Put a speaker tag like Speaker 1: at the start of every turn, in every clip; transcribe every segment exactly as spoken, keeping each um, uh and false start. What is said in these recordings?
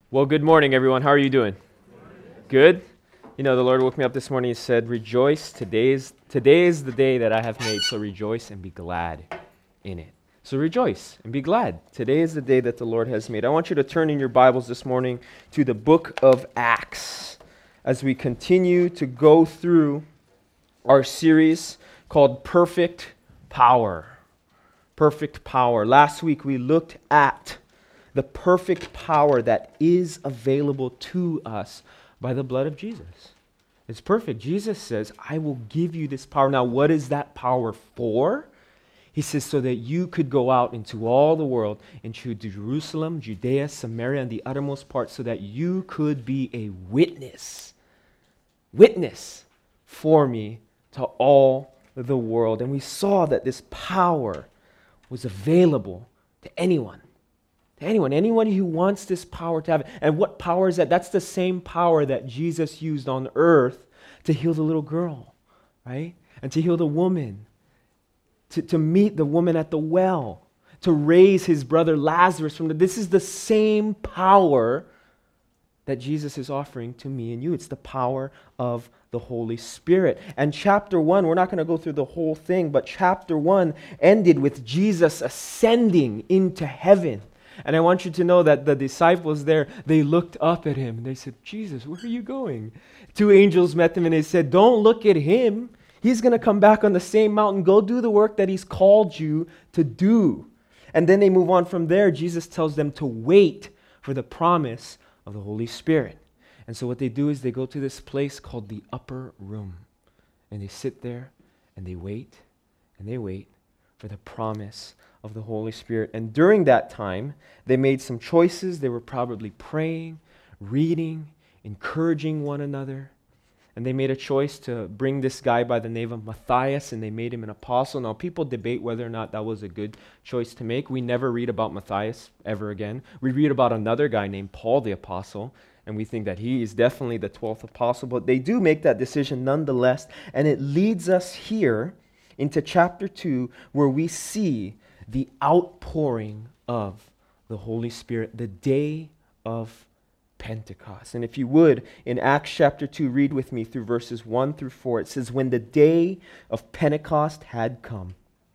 Speaker 1: Well, good morning, everyone. How are you doing? Good? You know, the Lord woke me up this morning and said, rejoice, today is, today is the day that I have made, so rejoice and be glad in it. So rejoice and be glad. Today is the day that the Lord has made. I want you to turn in your Bibles this morning to the book of Acts as we continue to go through our series called Perfect Power. Perfect Power. Last week we looked at the perfect power that is available to us by the blood of Jesus. It's perfect. Jesus says, I will give you this power. Now, what is that power for? He says, so that you could go out into all the world, into Jerusalem, Judea, Samaria, and the uttermost parts, so that you could be a witness, witness for me to all the world. And we saw that this power was available to anyone. To anyone, anyone who wants this power to have it. And what power is that? That's the same power that Jesus used on earth to heal the little girl, right? And to heal the woman, to, to meet the woman at the well, to raise his brother Lazarus from the... This is the same power that Jesus is offering to me and you. It's the power of the Holy Spirit. And chapter one, we're not going to go through the whole thing, but chapter one ended with Jesus ascending into heaven. And I want you to know that the disciples there, they looked up at him and they said, Jesus, where are you going? Two angels met him and they said, don't look at him. He's going to come back on the same mountain. Go do the work that he's called you to do. And then they move on from there. Jesus tells them to wait for the promise of the Holy Spirit. And so what they do is they go to this place called the upper room. And they sit there and they wait and they wait for the promise of the Holy Spirit. And during that time, they made some choices. They were probably praying, reading, encouraging one another. And they made a choice to bring this guy by the name of Matthias, and they made him an apostle. Now, people debate whether or not that was a good choice to make. We never read about Matthias ever again. We read about another guy named Paul the apostle, and we think that he is definitely the twelfth apostle. But they do make that decision nonetheless, and it leads us here into chapter two, where we see the outpouring of the Holy Spirit, the day of Pentecost. And if you would, in Acts chapter two, read with me through verses one through four. It says, when the day of Pentecost had come,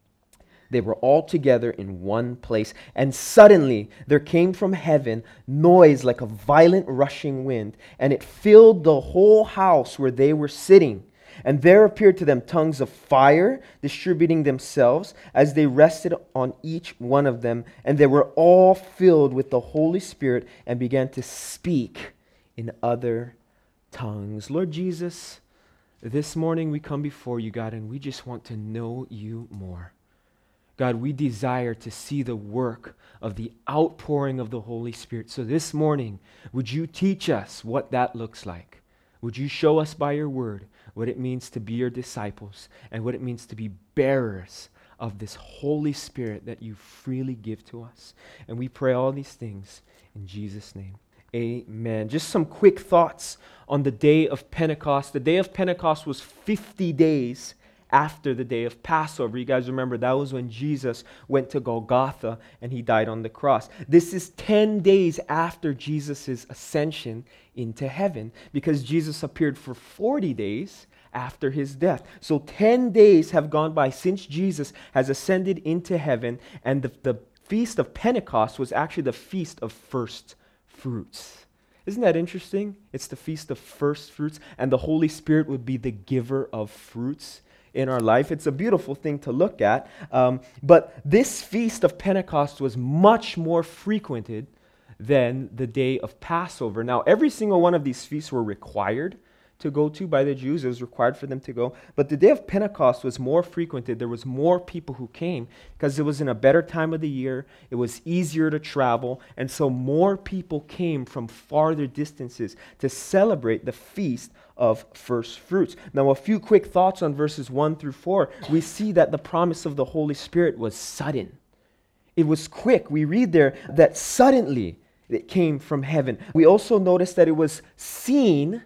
Speaker 1: they were all together in one place, and suddenly there came from heaven noise like a violent rushing wind, and it filled the whole house where they were sitting. And there appeared to them tongues of fire, distributing themselves as they rested on each one of them. And they were all filled with the Holy Spirit and began to speak in other tongues. Lord Jesus, this morning we come before you, God, and we just want to know you more. God, we desire to see the work of the outpouring of the Holy Spirit. So this morning, would you teach us what that looks like? Would you show us by your word what it means to be your disciples and what it means to be bearers of this Holy Spirit that you freely give to us? And we pray all these things in Jesus' name. Amen. Just some quick thoughts on the day of Pentecost. The day of Pentecost was fifty days after the day of Passover. You guys remember that was when Jesus went to Golgotha and he died on the cross. This is ten days after Jesus' ascension into heaven, because Jesus appeared for forty days after his death. So ten days have gone by since Jesus has ascended into heaven, and the, the Feast of Pentecost was actually the Feast of First Fruits. Isn't that interesting? It's the Feast of First Fruits, and the Holy Spirit would be the giver of fruits in our life. It's a beautiful thing to look at. Um, but this Feast of Pentecost was much more frequented than the day of Passover. Now, every single one of these feasts were required to go to by the Jews. It was required for them to go. But the day of Pentecost was more frequented. There was more people who came because it was in a better time of the year. It was easier to travel. And so more people came from farther distances to celebrate the Feast of First Fruits. Now, a few quick thoughts on verses one through four. We see that the promise of the Holy Spirit was sudden. It was quick. We read there that suddenly it came from heaven. We also notice that it was seen,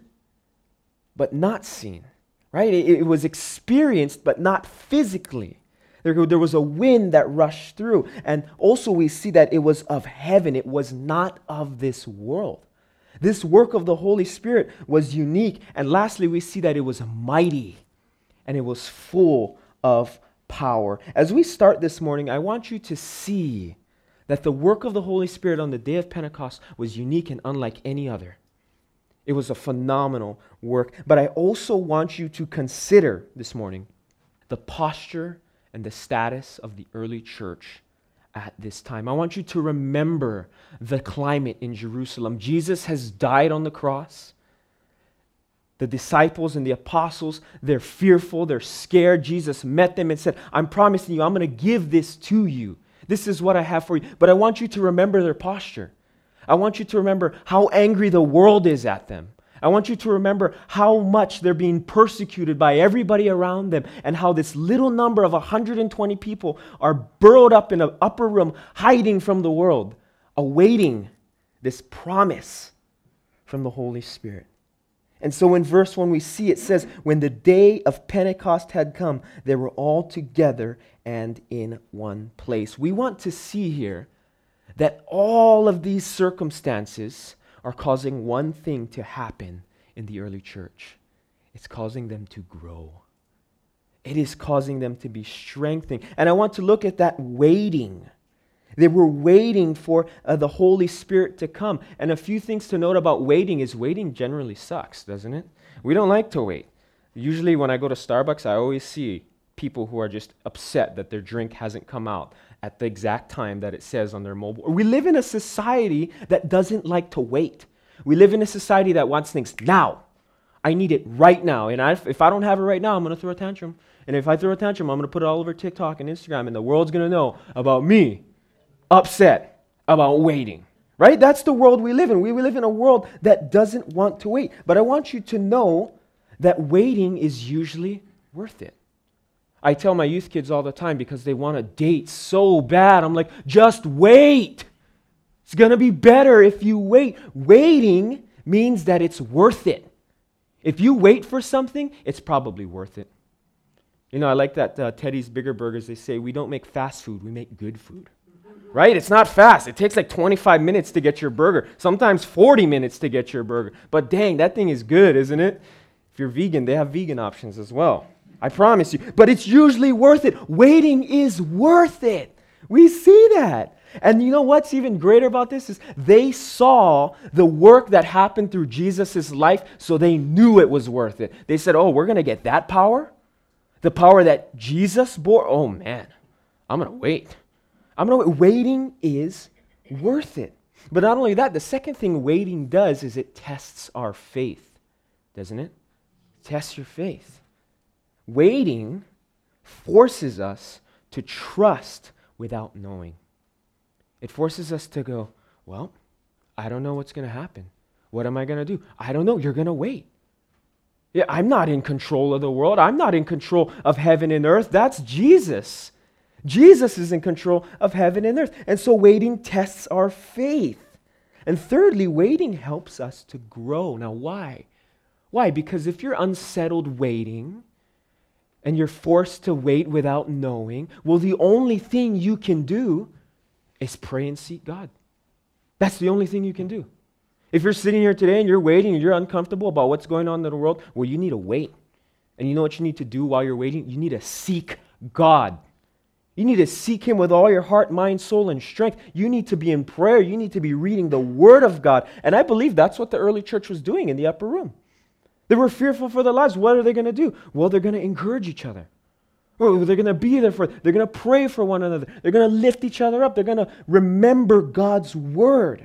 Speaker 1: but not seen, right? It, it was experienced, but not physically. There, there was a wind that rushed through. And also we see that it was of heaven. It was not of this world. This work of the Holy Spirit was unique. And lastly, we see that it was mighty and it was full of power. As we start this morning, I want you to see that the work of the Holy Spirit on the day of Pentecost was unique and unlike any other. It was a phenomenal work. But I also want you to consider this morning the posture and the status of the early church at this time. I want you to remember the climate in Jerusalem. Jesus has died on the cross. The disciples and the apostles, they're fearful, they're scared. Jesus met them and said, I'm promising you, I'm going to give this to you. This is what I have for you. But I want you to remember their posture. I want you to remember how angry the world is at them. I want you to remember how much they're being persecuted by everybody around them and how this little number of one hundred twenty people are burrowed up in an upper room, hiding from the world, awaiting this promise from the Holy Spirit. And so in verse one we see it says, when the day of Pentecost had come, they were all together and in one place. We want to see here that all of these circumstances are causing one thing to happen in the early church. It's causing them to grow. It is causing them to be strengthened. And I want to look at that waiting. They were waiting for uh, the Holy Spirit to come. And a few things to note about waiting is waiting generally sucks, doesn't it? We don't like to wait. Usually when I go to Starbucks, I always see people who are just upset that their drink hasn't come out at the exact time that it says on their mobile. We live in a society that doesn't like to wait. We live in a society that wants things now. I need it right now. And I, if I don't have it right now, I'm going to throw a tantrum. And if I throw a tantrum, I'm going to put it all over TikTok and Instagram, and the world's going to know about me upset about waiting. Right? That's the world we live in. We live in a world that doesn't want to wait. But I want you to know that waiting is usually worth it. I tell my youth kids all the time because they want to date so bad. I'm like, just wait. It's going to be better if you wait. Waiting means that it's worth it. If you wait for something, it's probably worth it. You know, I like that uh, Teddy's Bigger Burgers, they say, we don't make fast food, we make good food. Right? It's not fast. It takes like twenty-five minutes to get your burger. Sometimes forty minutes to get your burger. But dang, that thing is good, isn't it? If you're vegan, they have vegan options as well. I promise you. But it's usually worth it. Waiting is worth it. We see that. And you know what's even greater about this is they saw the work that happened through Jesus' life, so they knew it was worth it. They said, oh, we're going to get that power? The power that Jesus bore? Oh, man, I'm going to wait. I'm going to wait. Waiting is worth it. But not only that, the second thing waiting does is it tests our faith, doesn't it? It tests your faith. Waiting forces us to trust without knowing. It forces us to go, well, I don't know what's going to happen. What am I going to do? I don't know. You're going to wait. Yeah, I'm not in control of the world. I'm not in control of heaven and earth. That's Jesus. Jesus is in control of heaven and earth. And so waiting tests our faith. And thirdly, waiting helps us to grow. Now, why? Why? Because if you're unsettled waiting, and you're forced to wait without knowing, well, the only thing you can do is pray and seek God. That's the only thing you can do. If you're sitting here today and you're waiting and you're uncomfortable about what's going on in the world, well, you need to wait. And you know what you need to do while you're waiting? You need to seek God. You need to seek Him with all your heart, mind, soul, and strength. You need to be in prayer. You need to be reading the Word of God. And I believe that's what the early church was doing in the upper room. They were fearful for their lives. What are they going to do? Well, they're going to encourage each other. Well, they're going to be there for it. They're going to pray for one another. They're going to lift each other up. They're going to remember God's Word.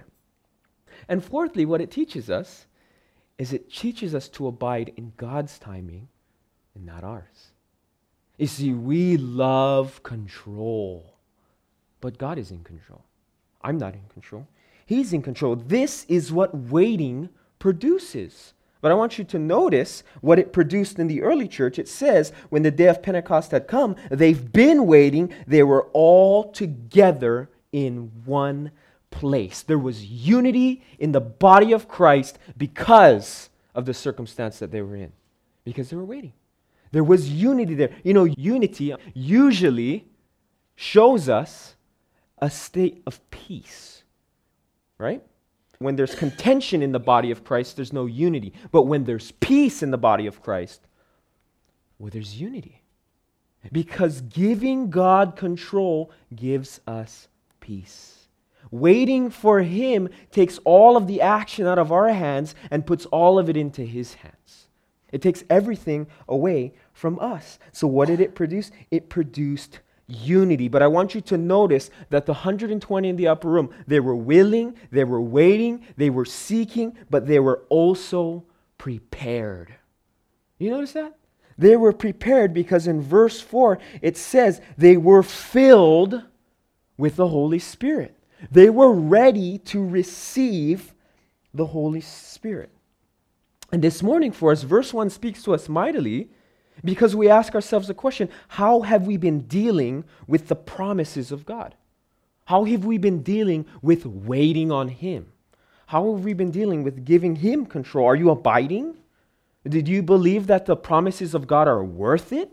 Speaker 1: And fourthly, what it teaches us is it teaches us to abide in God's timing and not ours. You see, we love control, but God is in control. I'm not in control. He's in control. This is what waiting produces. But I want you to notice what it produced in the early church. It says, when the day of Pentecost had come, they've been waiting. They were all together in one place. There was unity in the body of Christ because of the circumstance that they were in. Because they were waiting. There was unity there. You know, unity usually shows us a state of peace. Right? when there's contention in the body of Christ, there's no unity. But when there's peace in the body of Christ, well, there's unity. Because giving God control gives us peace. Waiting for Him takes all of the action out of our hands and puts all of it into His hands. It takes everything away from us. So what did it produce? It produced unity. But I want you to notice that the one hundred twenty in the upper room, they were willing, they were waiting, they were seeking, but they were also prepared. You notice that? They were prepared because in verse four, it says they were filled with the Holy Spirit. They were ready to receive the Holy Spirit. And this morning for us, verse one speaks to us mightily because we ask ourselves the question, how have we been dealing with the promises of God? How have we been dealing with waiting on Him? How have we been dealing with giving Him control? Are you abiding? Did you believe that the promises of God are worth it?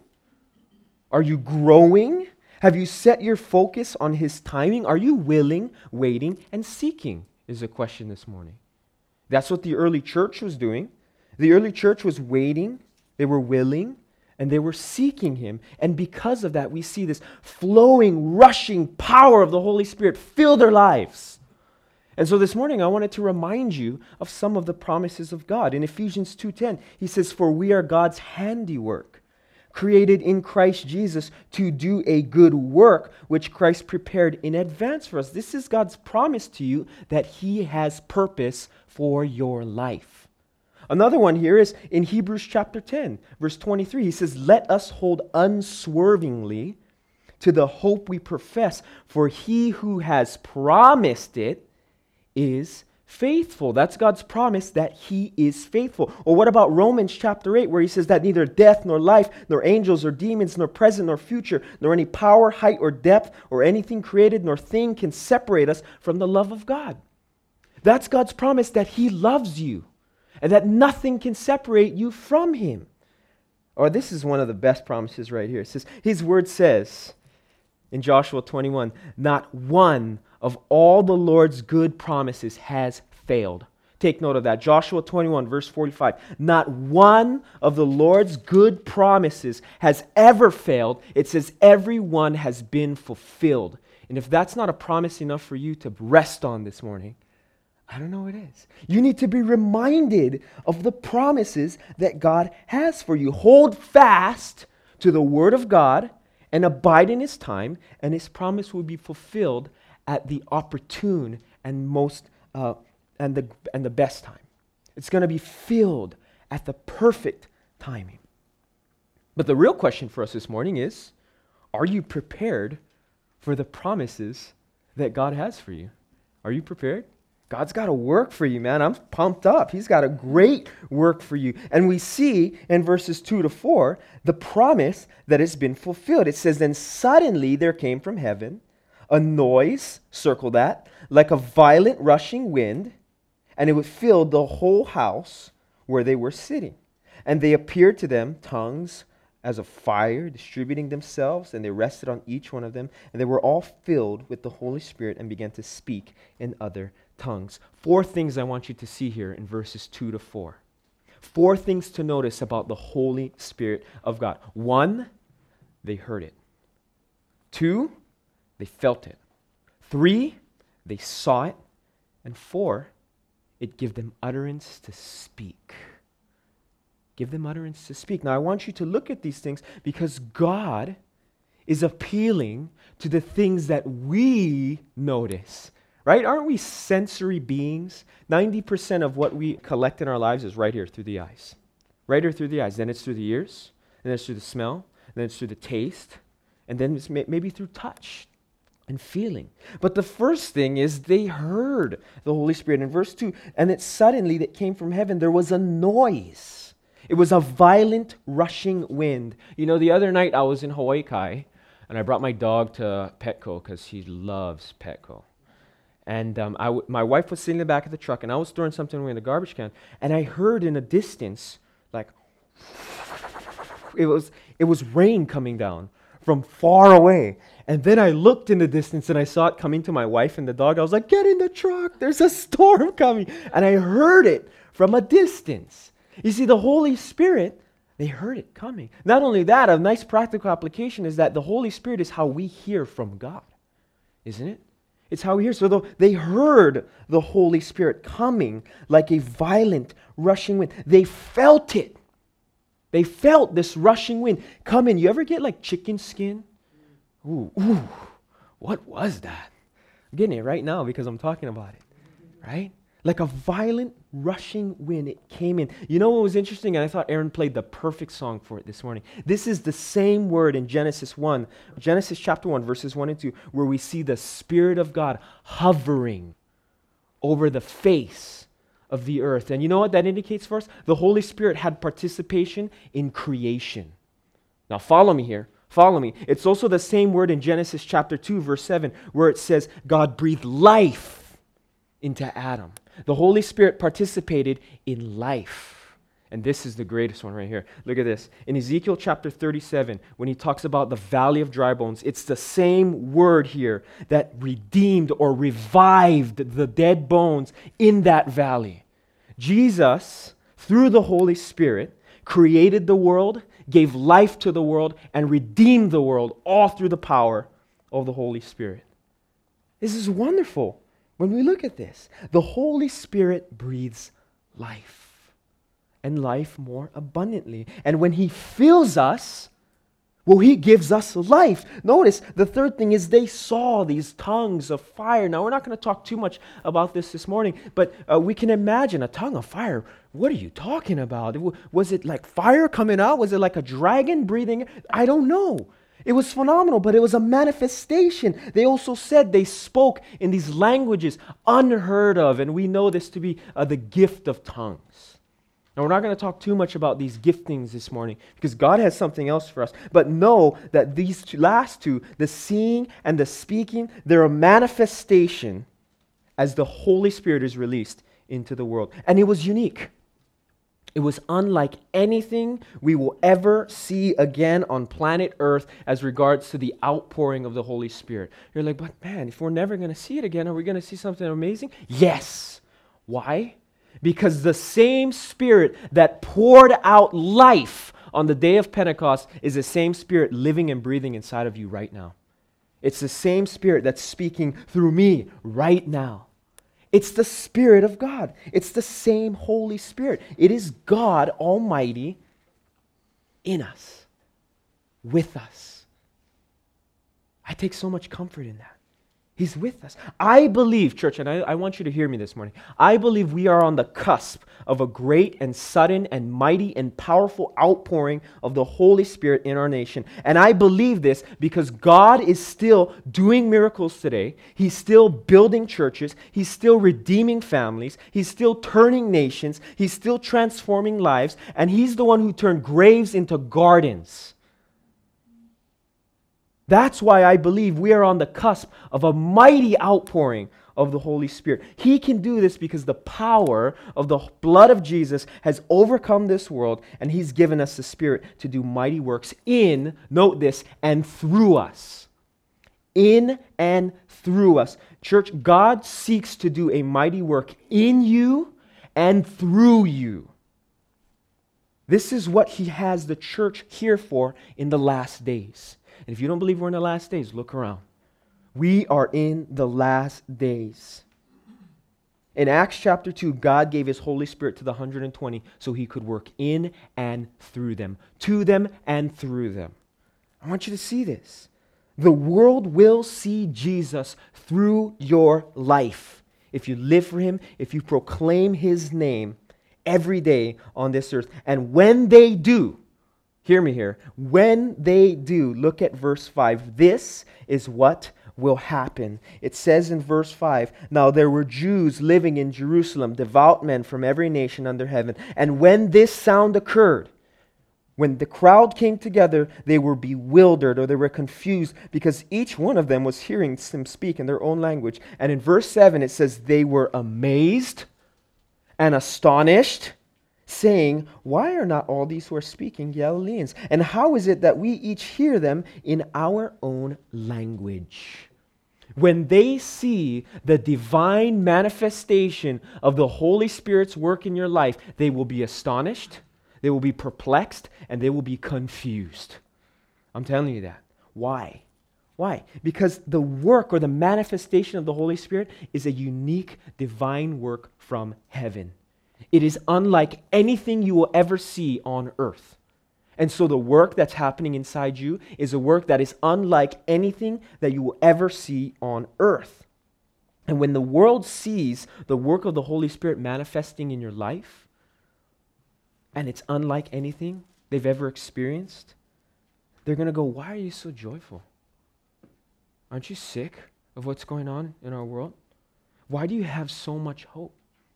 Speaker 1: Are you growing? Have you set your focus on His timing? Are you willing, waiting, and seeking? Is a question this morning. That's what the early church was doing. The early church was waiting, they were willing, and they were seeking Him. And because of that, we see this flowing, rushing power of the Holy Spirit fill their lives. And so this morning, I wanted to remind you of some of the promises of God. In Ephesians two ten, he says, "For we are God's handiwork, created in Christ Jesus to do a good work, which Christ prepared in advance for us." This is God's promise to you that He has purpose for your life. Another one here is in Hebrews chapter ten, verse twenty-three. He says, "Let us hold unswervingly to the hope we profess, for He who has promised it is faithful." That's God's promise that He is faithful. Or what about Romans chapter eight, where he says that neither death nor life, nor angels or demons, nor present nor future, nor any power, height or depth, or anything created nor thing can separate us from the love of God. That's God's promise that He loves you and that nothing can separate you from Him. Or this is one of the best promises right here. It says, His word says in Joshua twenty-one, "Not one of all the Lord's good promises has failed." Take note of that. Joshua twenty-one, verse forty-five. "Not one of the Lord's good promises has ever failed." It says every one has been fulfilled. And if that's not a promise enough for you to rest on this morning, I don't know what it is. You need to be reminded of the promises that God has for you. Hold fast to the Word of God and abide in His time, and His promise will be fulfilled at the opportune and most uh, and the and the best time. It's going to be filled at the perfect timing. But the real question for us this morning is, are you prepared for the promises that God has for you? Are you prepared? God's got a work for you, man. I'm pumped up. He's got a great work for you. And we see in verses two to four the promise that has been fulfilled. It says, "Then suddenly there came from heaven a noise," circle that, "like a violent rushing wind, and it filled the whole house where they were sitting. And they appeared to them tongues as of fire, distributing themselves, and they rested on each one of them. And they were all filled with the Holy Spirit and began to speak in other tongues." Four things I want you to see here in verses two to four. Four things to notice about the Holy Spirit of God. One, they heard it. Two, they felt it. Three, they saw it. And four, it gave them utterance to speak. Give them utterance to speak. Now, I want you to look at these things because God is appealing to the things that we notice. Right? Aren't we sensory beings? ninety percent of what we collect in our lives is right here through the eyes. Right here through the eyes. Then it's through the ears. And then it's through the smell. And then it's through the taste. And then it's may- maybe through touch and feeling. But the first thing is they heard the Holy Spirit. In verse two, "And it suddenly that came from heaven, there was a noise." It was a violent rushing wind. You know, the other night I was in Hawaii Kai, and I brought my dog to Petco because he loves Petco. And um, I w- my wife was sitting in the back of the truck, and I was throwing something away in the garbage can, and I heard in a distance, like, it was it was rain coming down. from far away. And then I looked in the distance and I saw it coming to my wife and the dog. I was like, get in the truck. There's a storm coming. And I heard it from a distance. You see, the Holy Spirit, they heard it coming. Not only that, a nice practical application is that the Holy Spirit is how we hear from God, isn't it? It's how we hear. So though they heard the Holy Spirit coming like a violent rushing wind. They felt it. They felt this rushing wind come in. You ever get like chicken skin? Ooh, ooh, what was that? I'm getting it right now because I'm talking about it, right? Like a violent rushing wind, it came in. You know what was interesting? And I thought Aaron played the perfect song for it this morning. This is the same word in Genesis one, Genesis chapter one, verses one and two, where we see the Spirit of God hovering over the face of the earth. And you know what that indicates for us? The Holy Spirit had participation in creation. Now follow me here. Follow me. It's also the same word in Genesis chapter two, verse seven, where it says God breathed life into Adam. The Holy Spirit participated in life. And this is the greatest one right here. Look at this. In Ezekiel chapter thirty-seven, when he talks about the valley of dry bones, it's the same word here that redeemed or revived the dead bones in that valley. Jesus, through the Holy Spirit, created the world, gave life to the world, and redeemed the world, all through the power of the Holy Spirit. This is wonderful. When we look at this, the Holy Spirit breathes life, and life more abundantly. And when He fills us, well, He gives us life. Notice, the third thing is they saw these tongues of fire. Now, we're not going to talk too much about this this morning, but uh, we can imagine a tongue of fire. What are you talking about? Was it like fire coming out? Was it like a dragon breathing? I don't know. It was phenomenal, but it was a manifestation. They also said they spoke in these languages unheard of, and we know this to be uh, the gift of tongues. Now, we're not going to talk too much about these giftings this morning because God has something else for us. But know that these two, last two, the seeing and the speaking, they're a manifestation as the Holy Spirit is released into the world. And it was unique. It was unlike anything we will ever see again on planet Earth as regards to the outpouring of the Holy Spirit. You're like, but man, if we're never going to see it again, are we going to see something amazing? Yes. Why? Because the same Spirit that poured out life on the day of Pentecost is the same Spirit living and breathing inside of you right now. It's the same Spirit that's speaking through me right now. It's the Spirit of God. It's the same Holy Spirit. It is God Almighty in us, with us. I take so much comfort in that. He's with us. I believe, church, and I, I want you to hear me this morning, I believe we are on the cusp of a great and sudden and mighty and powerful outpouring of the Holy Spirit in our nation. And I believe this because God is still doing miracles today. He's still building churches. He's still redeeming families. He's still turning nations. He's still transforming lives. And He's the one who turned graves into gardens. That's why I believe we are on the cusp of a mighty outpouring of the Holy Spirit. He can do this because the power of the blood of Jesus has overcome this world, and He's given us the Spirit to do mighty works in, note this, and through us. In and through us. Church, God seeks to do a mighty work in you and through you. This is what He has the church here for in the last days. And if you don't believe we're in the last days, look around. We are in the last days. In Acts chapter two, God gave His Holy Spirit to the one hundred twenty so He could work in and through them, to them and through them. I want you to see this. The world will see Jesus through your life. If you live for Him, if you proclaim His name every day on this earth. And when they do, hear me here. When they do, look at verse five. This is what will happen. It says in verse five, now there were Jews living in Jerusalem, devout men from every nation under heaven. And when this sound occurred, when the crowd came together, they were bewildered or they were confused because each one of them was hearing them speak in their own language. And in verse seven, it says they were amazed and astonished,
Speaker 2: saying, why are not all these who are speaking Galileans? And how is it that we each hear them in our own language? When they see the divine manifestation of the Holy Spirit's work in your life, they will be astonished, they will be perplexed, and they will be confused. I'm telling you that. Why? Why? Because the work or the manifestation of the Holy Spirit is a unique divine work from heaven. It is unlike anything you will ever see on earth. And so the work that's happening inside you is a work that is unlike anything that you will ever see on earth. And when the world sees the work of the Holy Spirit manifesting in your life, and it's unlike anything they've ever experienced, they're going to go, why are you so joyful? Aren't you sick of what's going on in our world? Why do you have so much hope?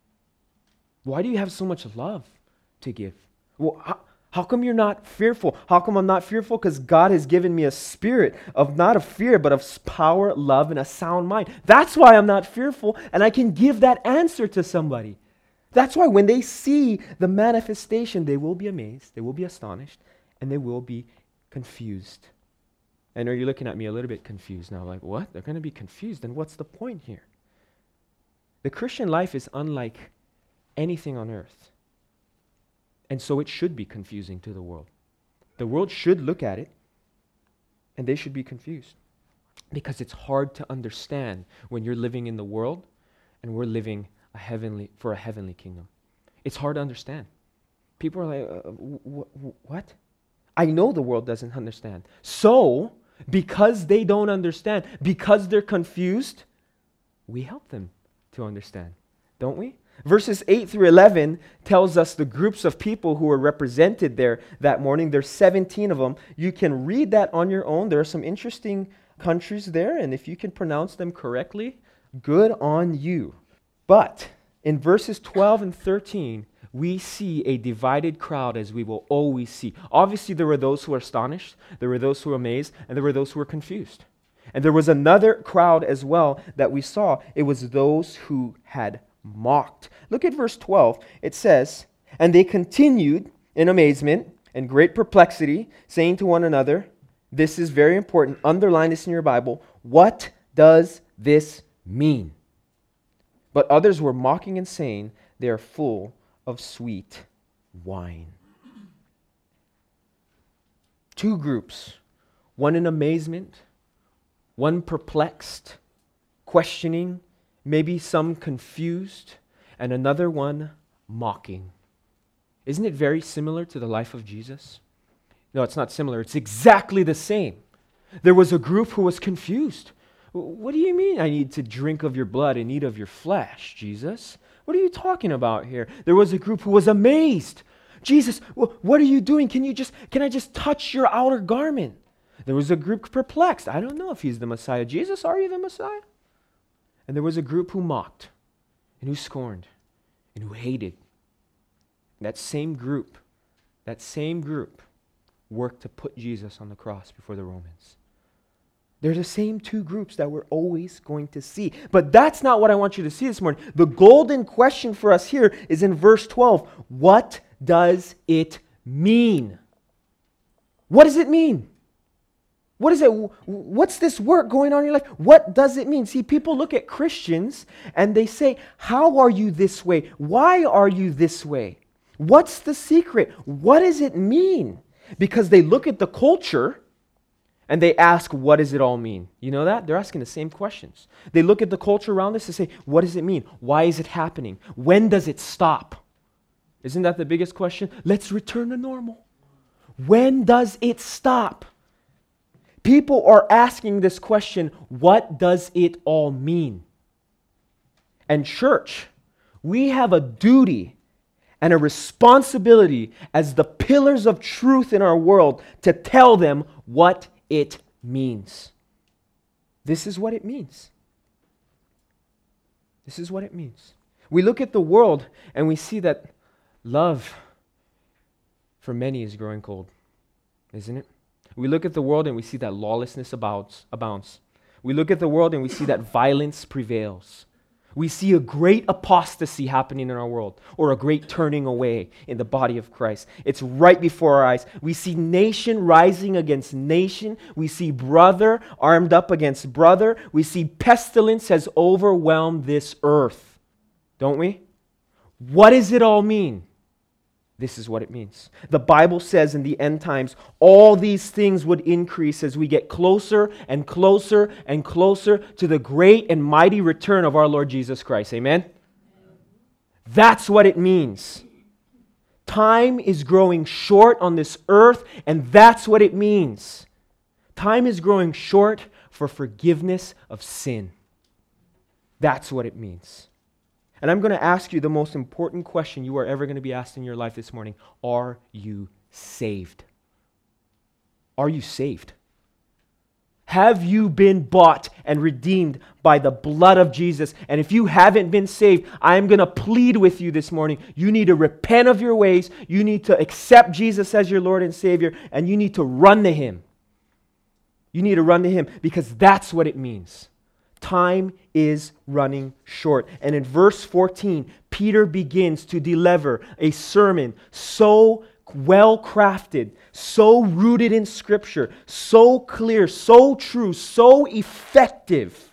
Speaker 2: Why do you have so much love to give? Well, how, how come you're not fearful? How come I'm not fearful? Because God has given me a spirit of not of fear, but of power, love, and a sound mind. That's why I'm not fearful, and I can give that answer to somebody. That's why when they see the manifestation, they will be amazed, they will be astonished, and they will be confused. I know you're looking at me a little bit confused now, like, what? They're going to be confused, then what's the point here? The Christian life is unlike anything on earth. And so it should be confusing to the world. The world should look at it, and they should be confused. Because it's hard to understand when you're living in the world and we're living a heavenly for a heavenly kingdom. It's hard to understand. People are like, uh, wh- wh- what? I know the world doesn't understand. So, because they don't understand, because they're confused, we help them to understand, don't we? Verses eight through eleven tells us the groups of people who were represented there that morning. There's seventeen of them. You can read that on your own. There are some interesting countries there, and if you can pronounce them correctly, good on you. But in verses twelve and thirteen, we see a divided crowd as we will always see. Obviously, there were those who were astonished, there were those who were amazed, and there were those who were confused. And there was another crowd as well that we saw. It was those who had mocked. Look at verse twelve. It says, and they continued in amazement and great perplexity, saying to one another, this is very important, underline this in your Bible, what does this mean? But others were mocking and saying, they are full of sweet wine. Two groups, one in amazement, one perplexed, questioning, maybe some confused, and another one mocking. Isn't it very similar to the life of Jesus? No, it's not similar. It's exactly the same. There was a group who was confused. What do you mean I need to drink of your blood and eat of your flesh, Jesus? What are you talking about here? There was a group who was amazed. Jesus, what are you doing? Can you just, can I just touch your outer garment? There was a group perplexed. I don't know if he's the Messiah. Jesus, are you the Messiah? And there was a group who mocked and who scorned and who hated. That same group, that same group worked to put Jesus on the cross before the Romans. They're the same two groups that we're always going to see. But that's not what I want you to see this morning. The golden question for us here is in verse twelve. What does it mean? What does it mean? What is it? What's this work going on in your life? What does it mean? See, people look at Christians and they say, how are you this way? Why are you this way? What's the secret? What does it mean? Because they look at the culture and they ask, what does it all mean? You know that? They're asking the same questions. They look at the culture around us and say, what does it mean? Why is it happening? When does it stop? Isn't that the biggest question? Let's return to normal. When does it stop? People are asking this question, what does it all mean? And church, we have a duty and a responsibility as the pillars of truth in our world to tell them what it means. This is what it means. This is what it means. We look at the world and we see that love for many is growing cold, isn't it? We look at the world and we see that lawlessness abounds. abounds. We look at the world and we see that violence prevails. We see a great apostasy happening in our world, or a great turning away in the body of Christ. It's right before our eyes. We see nation rising against nation. We see brother armed up against brother. We see pestilence has overwhelmed this earth. Don't we? What does it all mean? This is what it means. The Bible says in the end times, all these things would increase as we get closer and closer and closer to the great and mighty return of our Lord Jesus Christ. Amen? That's what it means. Time is growing short on this earth, and that's what it means. Time is growing short for forgiveness of sin. That's what it means. And I'm going to ask you the most important question you are ever going to be asked in your life this morning. Are you saved? Are you saved? Have you been bought and redeemed by the blood of Jesus? And if you haven't been saved, I'm going to plead with you this morning. You need to repent of your ways. You need to accept Jesus as your Lord and Savior. And you need to run to Him. You need to run to Him because that's what it means. Time is running short. And in verse fourteen, Peter begins to deliver a sermon so well crafted, so rooted in Scripture, so clear, so true, so effective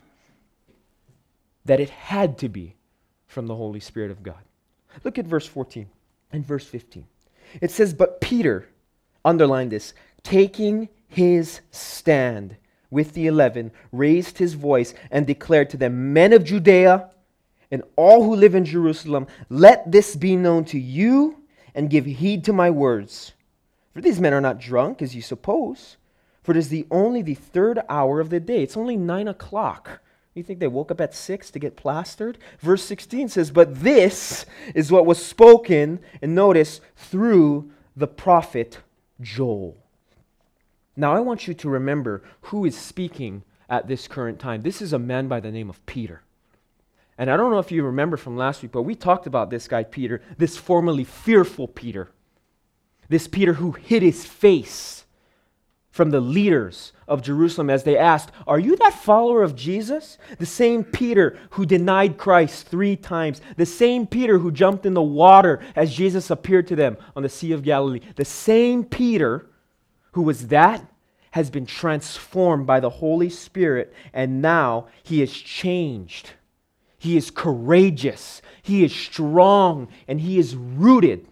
Speaker 2: that it had to be from the Holy Spirit of God. Look at verse fourteen and verse fifteen. It says, "But Peter," underline this, "taking his stand with the eleven, raised his voice and declared to them, 'Men of Judea and all who live in Jerusalem, let this be known to you and give heed to my words. For these men are not drunk, as you suppose, for it is the only the third hour of the day.'" It's only nine o'clock. You think they woke up at six to get plastered? Verse sixteen says, "But this is what was spoken," and notice, "through the prophet Joel." Now I want you to remember who is speaking at this current time. This is a man by the name of Peter. And I don't know if you remember from last week, but we talked about this guy Peter, this formerly fearful Peter. This Peter who hid his face from the leaders of Jerusalem as they asked, "Are you that follower of Jesus?" The same Peter who denied Christ three times. The same Peter who jumped in the water as Jesus appeared to them on the Sea of Galilee. The same Peter who was that has been transformed by the Holy Spirit, and now he is changed. He is courageous. He is strong, and he is rooted.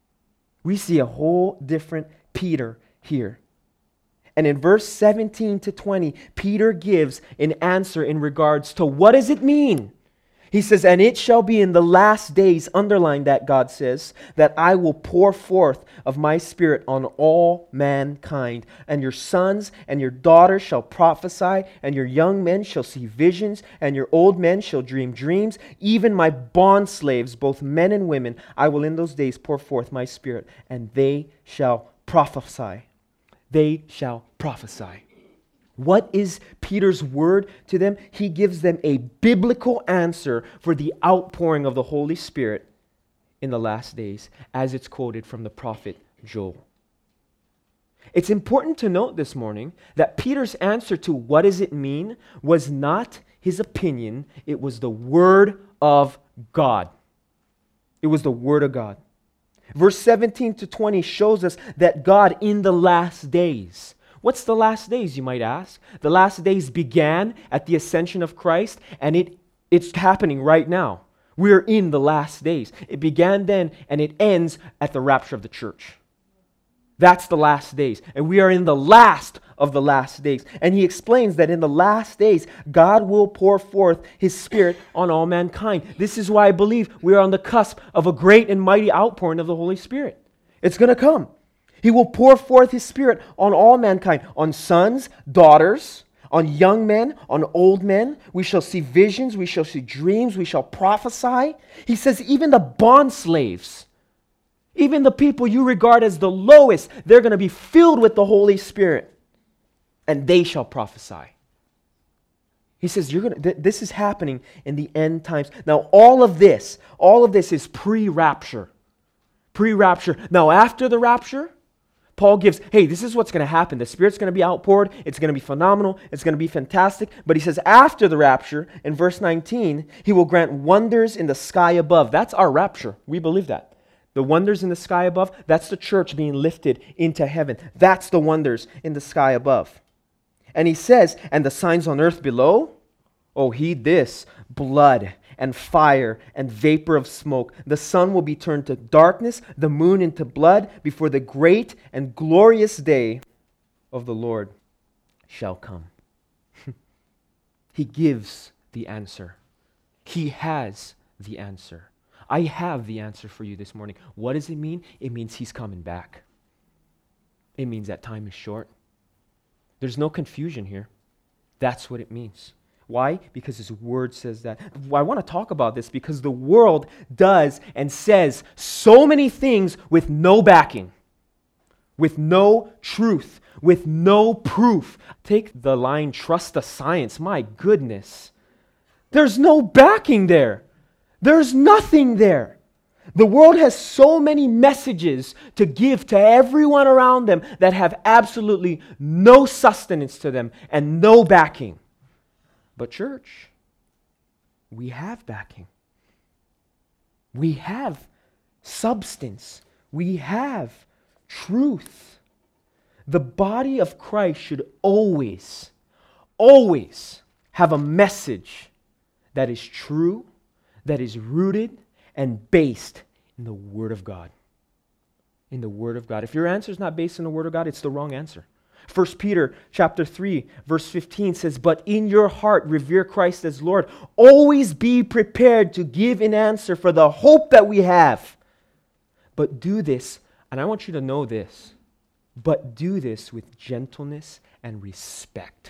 Speaker 2: We see a whole different Peter here. And in verse seventeen to twenty, Peter gives an answer in regards to what does it mean? He says, "And it shall be in the last days," underline that, God says, "that I will pour forth of my Spirit on all mankind. And your sons and your daughters shall prophesy, and your young men shall see visions, and your old men shall dream dreams. Even my bondslaves, both men and women, I will in those days pour forth my Spirit, and they shall prophesy." They shall prophesy. What is Peter's word to them? He gives them a biblical answer for the outpouring of the Holy Spirit in the last days, as it's quoted from the prophet Joel. It's important to note this morning that Peter's answer to what does it mean was not his opinion, it was the word of God. It was the word of God. Verse seventeen to twenty shows us that God in the last days. What's the last days, you might ask? The last days began at the ascension of Christ, and it, it's happening right now. We're in the last days. It began then, and it ends at the rapture of the church. That's the last days. And we are in the last of the last days. And he explains that in the last days, God will pour forth His Spirit on all mankind. This is why I believe we are on the cusp of a great and mighty outpouring of the Holy Spirit. It's going to come. He will pour forth His Spirit on all mankind, on sons, daughters, on young men, on old men. We shall see visions, we shall see dreams, we shall prophesy. He says even the bond slaves, even the people you regard as the lowest, they're going to be filled with the Holy Spirit, and they shall prophesy. He says you're going to, th- this is happening in the end times. Now all of this, all of this is pre-rapture. Pre-rapture. Now after the rapture, Paul gives, hey, this is what's going to happen. The Spirit's going to be outpoured. It's going to be phenomenal. It's going to be fantastic. But he says after the rapture, in verse nineteen, he will grant wonders in the sky above. That's our rapture. We believe that. The wonders in the sky above, that's the church being lifted into heaven. That's the wonders in the sky above. And he says, and the signs on earth below, oh, heed this, blood and fire and vapor of smoke. The sun will be turned to darkness, the moon into blood, before the great and glorious day of the Lord shall come. He gives the answer. He has the answer. I have the answer for you this morning. What does it mean? It means he's coming back. It means that time is short. There's no confusion here. That's what it means. Why? Because his word says that. I want to talk about this because the world does and says so many things with no backing, with no truth, with no proof. Take the line, trust the science. My goodness. There's no backing there. There's nothing there. The world has so many messages to give to everyone around them that have absolutely no sustenance to them and no backing. But church, we have backing. We have substance. We have truth. The body of Christ should always, always have a message that is true, that is rooted and based in the Word of God. In the Word of God. If your answer is not based in the Word of God, it's the wrong answer. First Peter chapter three, verse fifteen says, but in your heart revere Christ as Lord. Always be prepared to give an answer for the hope that we have. But do this, and I want you to know this, but do this with gentleness and respect.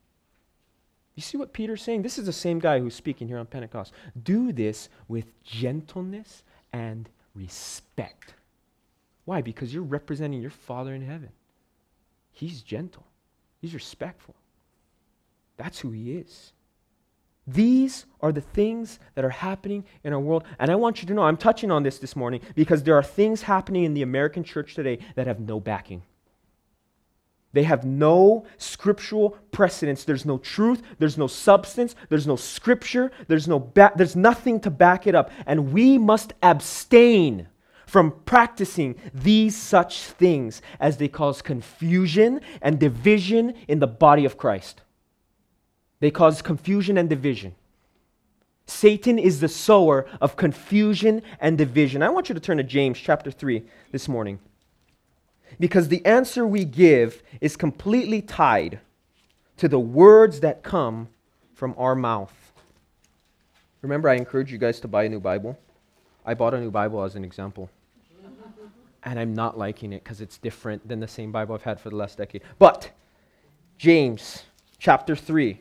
Speaker 2: You see what Peter's saying? This is the same guy who's speaking here on Pentecost. Do this with gentleness and respect. Why? Because you're representing your Father in heaven. He's gentle. He's respectful. That's who he is. These are the things that are happening in our world. And I want you to know, I'm touching on this this morning because there are things happening in the American church today that have no backing. They have no scriptural precedence. There's no truth. There's no substance. There's no scripture. There's no ba- There's nothing to back it up. And we must abstain from practicing these such things as they cause confusion and division in the body of Christ. They cause confusion and division. Satan is the sower of confusion and division. I want you to turn to James chapter three this morning. Because the answer we give is completely tied to the words that come from our mouth. Remember, I encouraged you guys to buy a new Bible. I bought a new Bible as an example. And I'm not liking it because it's different than the same Bible I've had for the last decade. But, James chapter three.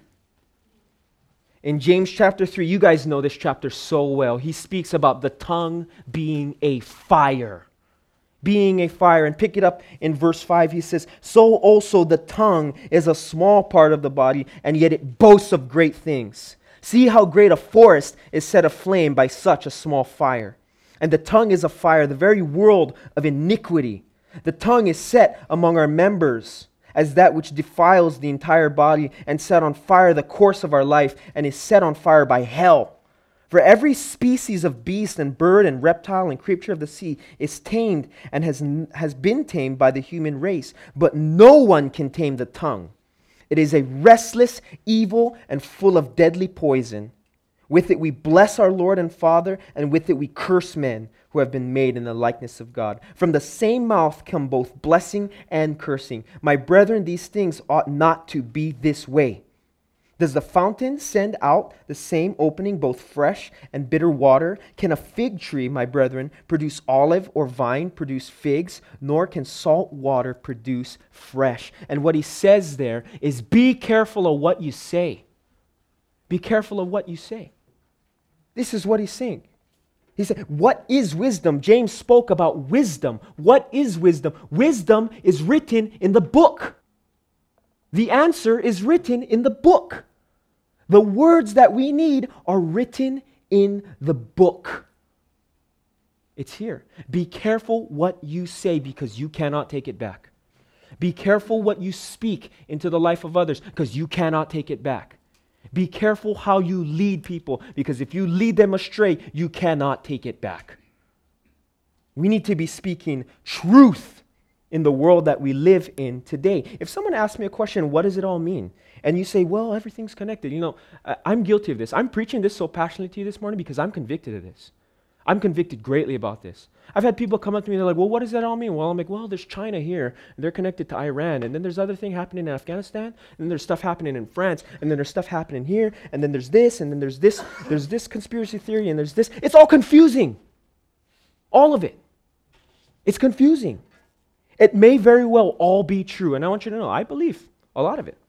Speaker 2: In James chapter three, you guys know this chapter so well. He speaks about the tongue being a fire. Being a fire. And pick it up in verse five. He says, so also the tongue is a small part of the body, and yet it boasts of great things. See how great a forest is set aflame by such a small fire. And the tongue is a fire, the very world of iniquity. The tongue is set among our members as that which defiles the entire body, and set on fire the course of our life, and is set on fire by hell. For every species of beast and bird and reptile and creature of the sea is tamed and has, has been tamed by the human race. But no one can tame the tongue. It is a restless evil and full of deadly poison. With it we bless our Lord and Father, and with it we curse men who have been made in the likeness of God. From the same mouth come both blessing and cursing. My brethren, these things ought not to be this way. Does the fountain send out the same opening, both fresh and bitter water? Can a fig tree, my brethren, produce olive, or vine produce figs? Nor can salt water produce fresh. And what he says there is, be careful of what you say. Be careful of what you say. This is what he's saying. He said, what is wisdom? James spoke about wisdom. What is wisdom? Wisdom is written in the book. The answer is written in the book. The words that we need are written in the book. It's here. Be careful what you say because you cannot take it back. Be careful what you speak into the life of others because you cannot take it back. Be careful how you lead people because if you lead them astray, you cannot take it back. We need to be speaking truth in the world that we live in today. If someone asks me a question, what does it all mean? And you say, well, everything's connected. You know, I'm guilty of this. I'm preaching this so passionately to you this morning because I'm convicted of this. I'm convicted greatly about this. I've had people come up to me and they're like, well, what does that all mean? Well, I'm like, well, there's China here, and they're connected to Iran, and then there's other thing happening in Afghanistan, and then there's stuff happening in France, and then there's stuff happening here, and then there's this, and then there's this, there's this conspiracy theory, and there's this. It's all confusing. All of it. It's confusing. It may very well all be true, and I want you to know, I believe a lot of it.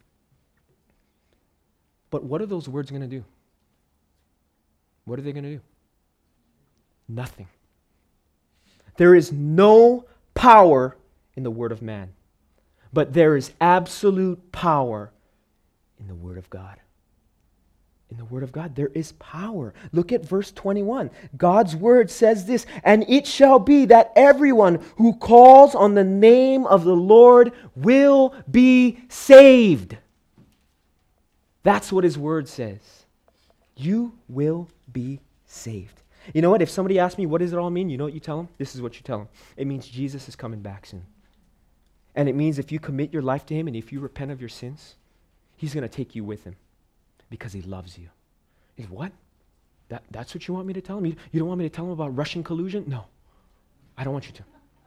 Speaker 2: But what are those words going to do? What are they going to do? Nothing. There is no power in the word of man, but there is absolute power in the word of God. In the word of God, there is power. Look at verse twenty-one. God's word says this, and it shall be that everyone who calls on the name of the Lord will be saved. That's what his word says. You will be saved. You know what? If somebody asks me, what does it all mean? You know what you tell them? This is what you tell them. It means Jesus is coming back soon. And it means if you commit your life to him and if you repent of your sins, he's going to take you with him because he loves you. He's what? That, that's what you want me to tell him? You, you don't want me to tell him about Russian collusion? No. I don't want you to.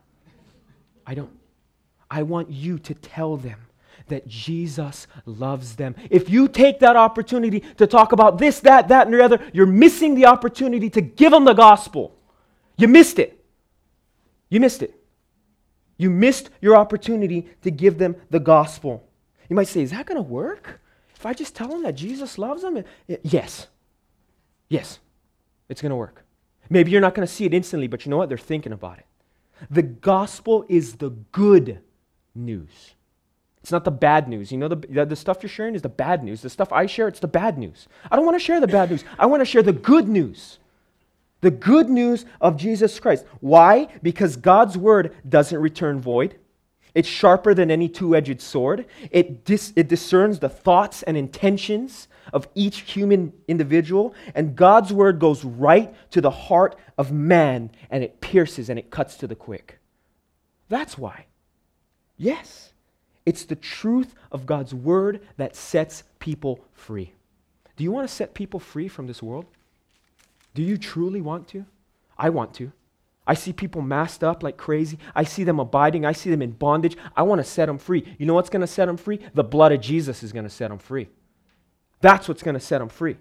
Speaker 2: I don't. I want you to tell them that Jesus loves them. If you take that opportunity to talk about this, that, that, and the other, you're missing the opportunity to give them the gospel. You missed it. You missed it. You missed your opportunity to give them the gospel. You might say, is that going to work? If I just tell them that Jesus loves them? Yes. Yes. It's going to work. Maybe you're not going to see it instantly, but you know what? They're thinking about it. The gospel is the good news. It's not the bad news. You know, the, the, the stuff you're sharing is the bad news. The stuff I share, it's the bad news. I don't want to share the bad news. I want to share the good news. The good news of Jesus Christ. Why? Because God's word doesn't return void. It's sharper than any two-edged sword. It, dis, it discerns the thoughts and intentions of each human individual. And God's word goes right to the heart of man, and it pierces and it cuts to the quick. That's why. Yes. It's the truth of God's word that sets people free. Do you want to set people free from this world? Do you truly want to? I want to. I see people masked up like crazy. I see them abiding. I see them in bondage. I want to set them free. You know what's going to set them free? The blood of Jesus is going to set them free. That's what's going to set them free.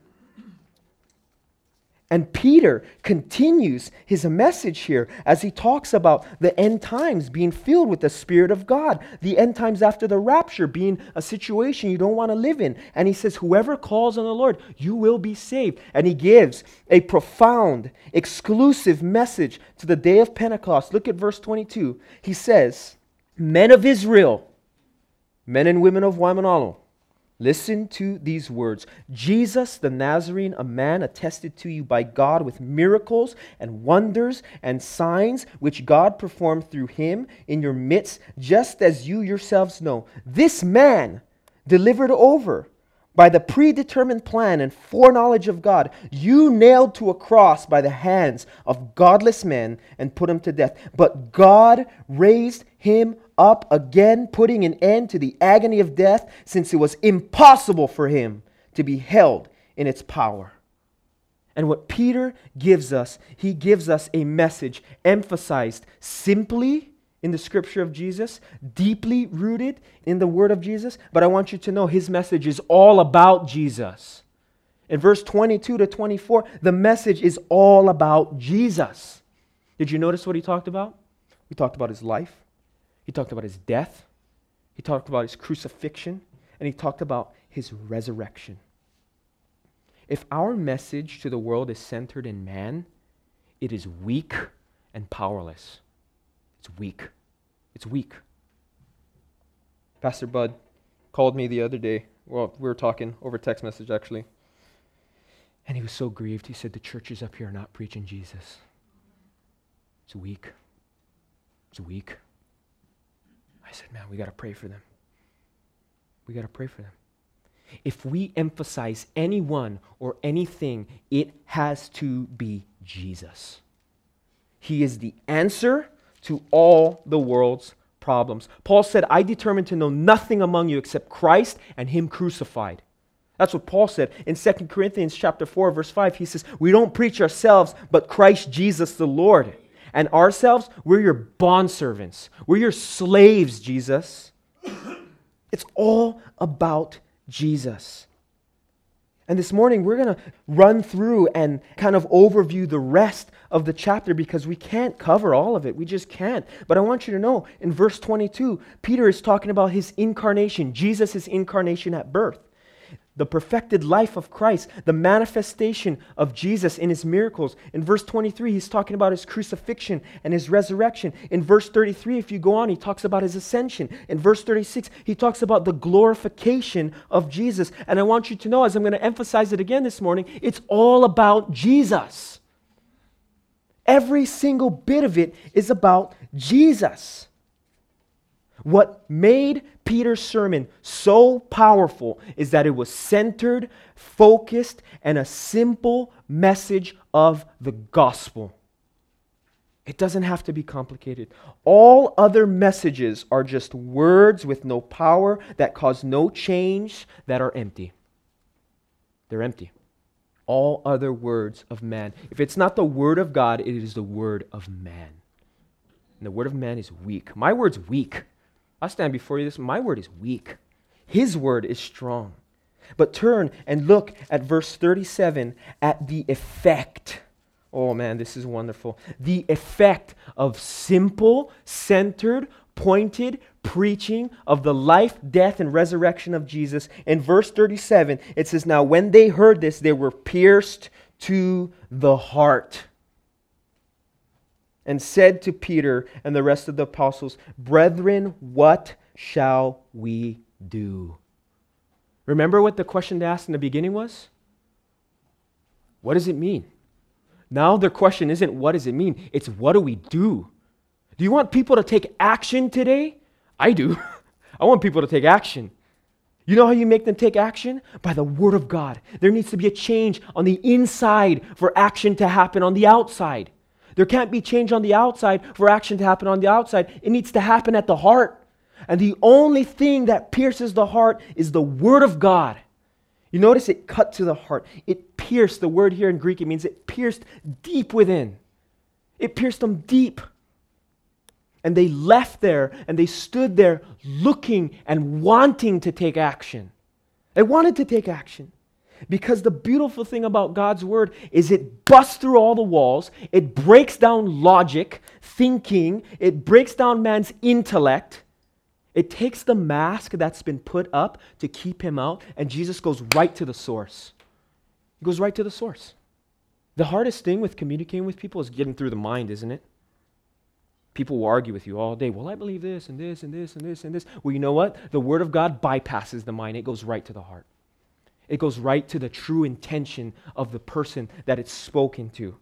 Speaker 2: And Peter continues his message here as he talks about the end times being filled with the Spirit of God. The end times after the rapture being a situation you don't want to live in. And he says, whoever calls on the Lord, you will be saved. And he gives a profound, exclusive message to the day of Pentecost. Look at verse twenty-two. He says, men of Israel, men and women of Waimanalo, listen to these words. Jesus the Nazarene, a man attested to you by God with miracles and wonders and signs which God performed through him in your midst, just as you yourselves know. This man delivered over by the predetermined plan and foreknowledge of God, you nailed to a cross by the hands of godless men and put him to death. But God raised him up again, putting an end to the agony of death, since it was impossible for him to be held in its power. And what Peter gives us, he gives us a message emphasized simply in the scripture of Jesus, deeply rooted in the word of Jesus. But I want you to know his message is all about Jesus. In verse twenty-two to twenty-four, the message is all about Jesus. Did you notice what he talked about? He talked about his life. He talked about his death. He talked about his crucifixion. And he talked about his resurrection. If our message to the world is centered in man, it is weak and powerless. It's weak. It's weak. Pastor Bud called me the other day. Well, we were talking over text message, actually. And he was so grieved. He said, the churches up here are not preaching Jesus. It's weak. It's weak. I said, man, we got to pray for them. We got to pray for them. If we emphasize anyone or anything, it has to be Jesus. He is the answer to all the world's problems. Paul said, I determined to know nothing among you except Christ and Him crucified. That's what Paul said. In Second Corinthians chapter four, verse five, he says, we don't preach ourselves, but Christ Jesus the Lord. And ourselves, we're your bondservants. We're your slaves, Jesus. It's all about Jesus. And this morning, we're going to run through and kind of overview the rest of the chapter because we can't cover all of it. We just can't. But I want you to know, in verse twenty-two, Peter is talking about His incarnation, Jesus' incarnation at birth. The perfected life of Christ, the manifestation of Jesus in His miracles. In verse twenty-three, he's talking about His crucifixion and His resurrection. In verse thirty-three, if you go on, he talks about His ascension. In verse thirty-six, he talks about the glorification of Jesus. And I want you to know, as I'm going to emphasize it again this morning, it's all about Jesus. Every single bit of it is about Jesus. What made Peter's sermon so powerful is that it was centered, focused, and a simple message of the gospel. It doesn't have to be complicated. All other messages are just words with no power, that cause no change, that are empty. They're empty. All other words of man. If it's not the word of God, it is the word of man. And the word of man is weak. My word's weak. I stand before you this, my word is weak. His word is strong. But turn and look at verse thirty-seven at the effect. Oh man, this is wonderful. The effect of simple, centered, pointed preaching of the life, death, and resurrection of Jesus. In verse thirty-seven, it says, now when they heard this, they were pierced to the heart, and said to Peter and the rest of the apostles, brethren, what shall we do? Remember what the question they asked in the beginning was? What does it mean? Now their question isn't what does it mean? It's what do we do? Do you want people to take action today? I do. I want people to take action. You know how you make them take action? By the Word of God. There needs to be a change on the inside for action to happen on the outside. There can't be change on the outside for action to happen on the outside. It needs to happen at the heart. And the only thing that pierces the heart is the Word of God. You notice it cut to the heart. It pierced. The word here in Greek, it means it pierced deep within. It pierced them deep. And they left there and they stood there looking and wanting to take action. They wanted to take action. Because the beautiful thing about God's Word is it busts through all the walls. It breaks down logic, thinking. It breaks down man's intellect. It takes the mask that's been put up to keep him out, and Jesus goes right to the source. He goes right to the source. The hardest thing with communicating with people is getting through the mind, isn't it? People will argue with you all day. Well, I believe this and this and this and this and this. Well, you know what? The Word of God bypasses the mind. It goes right to the heart. It goes right to the true intention of the person that it's spoken to.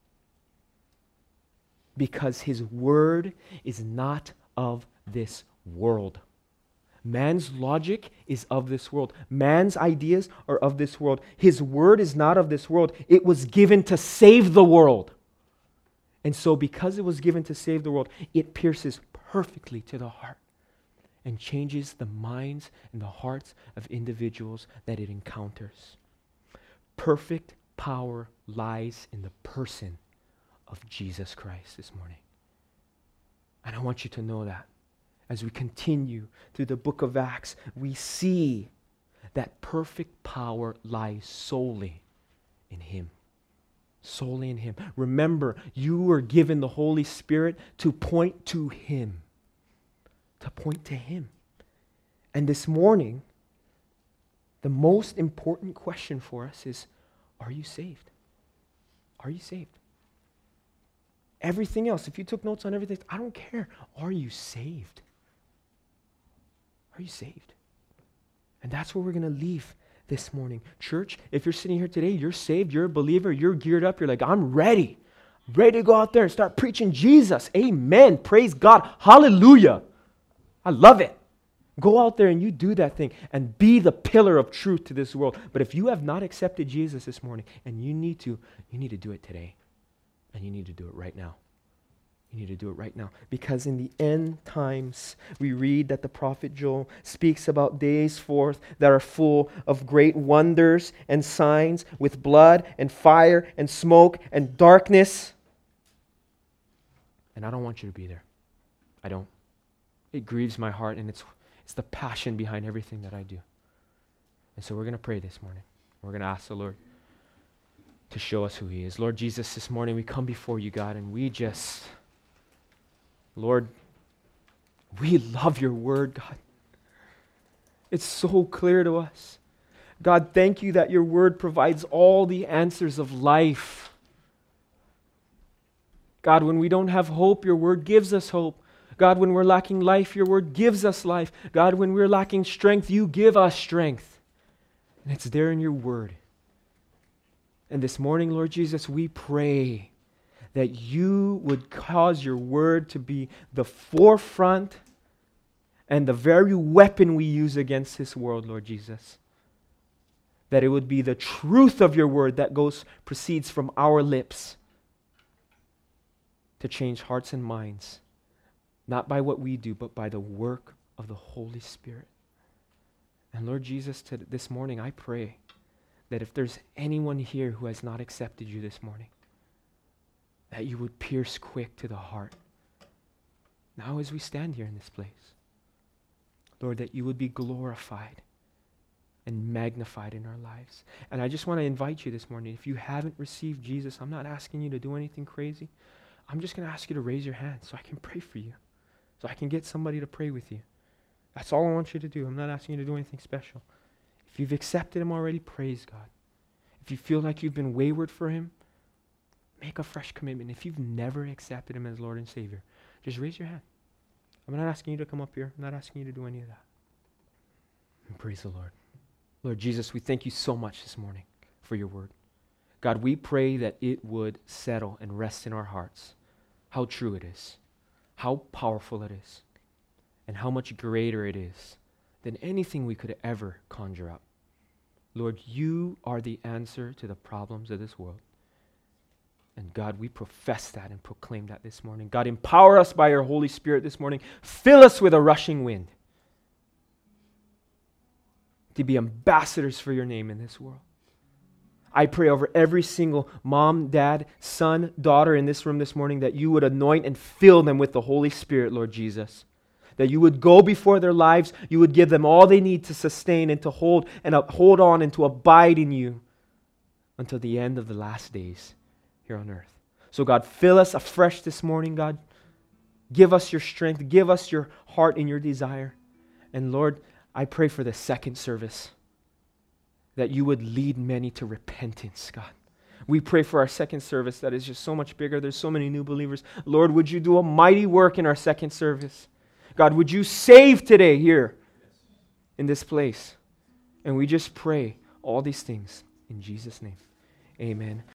Speaker 2: Because His Word is not of this world. Man's logic is of this world. Man's ideas are of this world. His Word is not of this world. It was given to save the world. And so because it was given to save the world, it pierces perfectly to the heart and changes the minds and the hearts of individuals that it encounters. Perfect power lies in the person of Jesus Christ this morning. And I want you to know that. As we continue through the book of Acts, we see that perfect power lies solely in Him. Solely in Him. Remember, you were given the Holy Spirit to point to Him. To point to Him. And this morning, the most important question for us is, are you saved? Are you saved? Everything else, if you took notes on everything, I don't care. Are you saved? Are you saved? And that's where we're going to leave this morning. Church, if you're sitting here today, you're saved, you're a believer, you're geared up, you're like, I'm ready. ready to go out there and start preaching Jesus. Amen. Praise God. Hallelujah. I love it. Go out there and you do that thing and be the pillar of truth to this world. But if you have not accepted Jesus this morning, and you need to, you need to do it today. And you need to do it right now. You need to do it right now. Because in the end times, we read that the prophet Joel speaks about days forth that are full of great wonders and signs, with blood and fire and smoke and darkness. And I don't want you to be there. I don't. It grieves my heart, and it's it's the passion behind everything that I do. And so we're going to pray this morning. We're going to ask the Lord to show us who He is. Lord Jesus, this morning we come before you, God, and we just... Lord, we love your word, God. It's so clear to us. God, thank you that your word provides all the answers of life. God, when we don't have hope, your word gives us hope. God, when we're lacking life, your word gives us life. God, when we're lacking strength, you give us strength. And it's there in your word. And this morning, Lord Jesus, we pray that you would cause your word to be the forefront and the very weapon we use against this world, Lord Jesus. That it would be the truth of your word that goes proceeds from our lips to change hearts and minds, not by what we do, but by the work of the Holy Spirit. And Lord Jesus, to this morning, I pray that if there's anyone here who has not accepted you this morning, that you would pierce quick to the heart. Now as we stand here in this place, Lord, that you would be glorified and magnified in our lives. And I just want to invite you this morning, if you haven't received Jesus, I'm not asking you to do anything crazy. I'm just going to ask you to raise your hand so I can pray for you, so I can get somebody to pray with you. That's all I want you to do. I'm not asking you to do anything special. If you've accepted him already, praise God. If you feel like you've been wayward for him, make a fresh commitment. If you've never accepted him as Lord and Savior, just raise your hand. I'm not asking you to come up here. I'm not asking you to do any of that. And praise the Lord. Lord Jesus, we thank you so much this morning for your word. God, we pray that it would settle and rest in our hearts how true it is, how powerful it is, and how much greater it is than anything we could ever conjure up. Lord, you are the answer to the problems of this world. And God, we profess that and proclaim that this morning. God, empower us by your Holy Spirit this morning. Fill us with a rushing wind to be ambassadors for your name in this world. I pray over every single mom, dad, son, daughter in this room this morning that you would anoint and fill them with the Holy Spirit, Lord Jesus. That you would go before their lives, you would give them all they need to sustain and to hold and uh, hold on and to abide in you until the end of the last days here on earth. So God, fill us afresh this morning, God. Give us your strength, give us your heart and your desire. And Lord, I pray for the second service, that you would lead many to repentance, God. We pray for our second service that is just so much bigger. There's so many new believers. Lord, would you do a mighty work in our second service? God, would you save today here in this place? And we just pray all these things in Jesus' name. Amen.